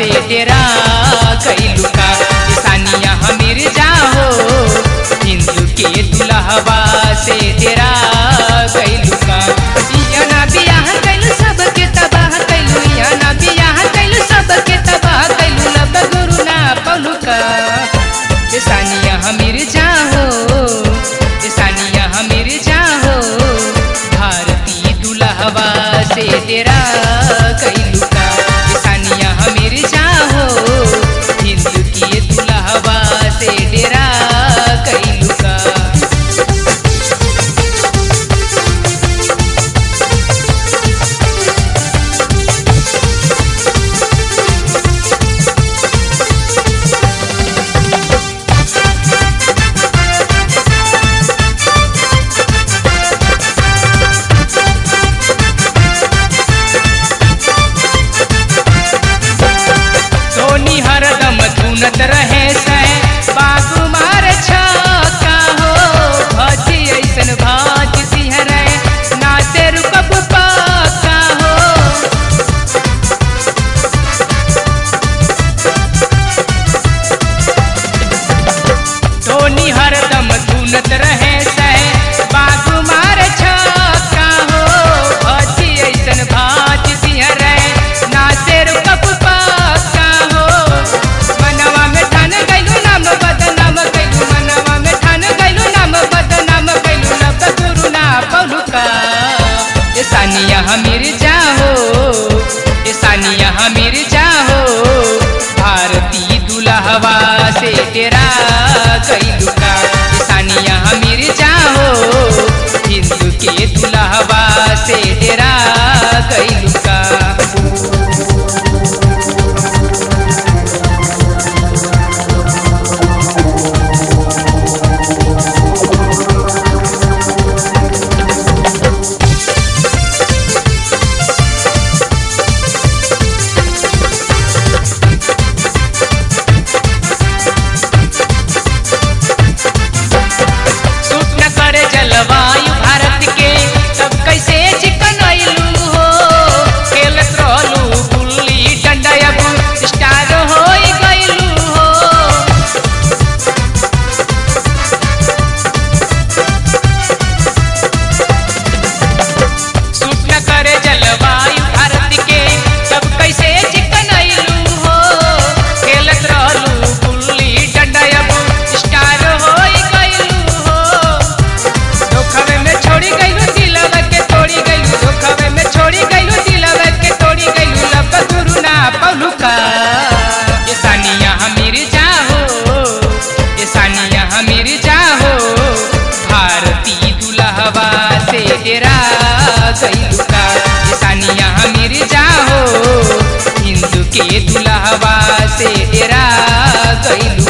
से डेरा गइलू का। सानिया मिर्जा हो हिंदू के दुल्हवा से डेरा गइलू का। ना बियाह कैलू सबके तबाह कैलू, ना बियाह कैलू सबके तबाह कैलू, लब गुरु ना पौलू का। सानिया मिर्जा हो, सानिया मिर्जा हो भारती दुल्हवा से डेरा गइलू का। सानिया मिर्जा हो हिंदू की दुल्हवा से डेरा गइलू का। हरदम धुनत रहे से बाबू मार छक्का हो, भजी ऐसन भाज सिहरे नाते रुकब पक्का हो। धोनी हरदम धुनत रहे से बाबू मार छक्का हो, भजी ऐसन भाज सिहरे नाते रुकब पक्का हो। मनवा में ठान गइलू नाम बदनाम कैलू, मनवा में ठान गइलू नाम बदनाम कैलू, लब गुरु ना पौलू का। सानिया मिर्जा हो, सानिया मिर्जा हो भारती दुल्हवा से डेरा गइलू का। सानिया मिर्जा हो हिंदू के दुल्हवा से डेरा गइलू का। जलवायु भारत के तब कैसे चिकन आइलू हो, खेलत रहलू गुल्ली डंडा अब स्टार हो गइलू हो। सूट न करे जलवायु भारत के तब कैसे चिकन आइलू हो, खेलत रहलू गुल्ली डंडा अब स्टार हो गइलू हो। धोखावे में छोड़ी गइलू दिलवा के तोड़ी गइलू, धोखावे में छोड़ी गइलू दिलवा के तोड़ी गइलू, लब गुरु ना पौलू का। सानिया मिर्जा हो, सानिया मिर्जा हो भारती दुल्हवा से डेरा गइलू का। सानिया मिर्जा हो हिंदू के दुल्हवा से डेरा गइलू।